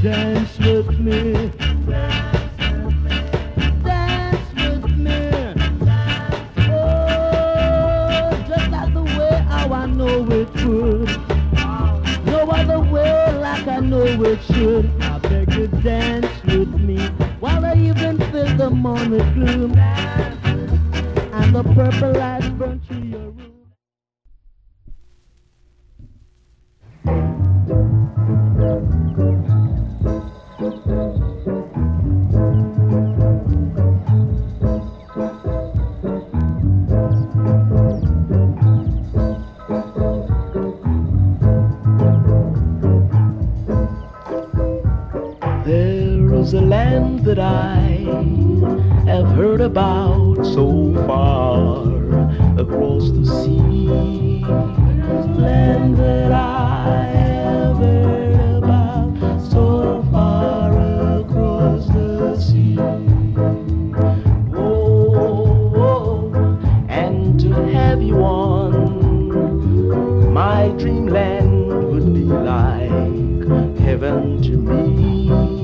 dance with me. Dance with me. Oh, just like the way how I know it would. No other way like I know it should. I beg you dance with me while I even feel the morning gloom and the purple lights burn through your room. There is a land that I have heard about so far across the sea. Land that I have heard about so far across the sea. Oh, and to have you on my dreamland would be like heaven to me.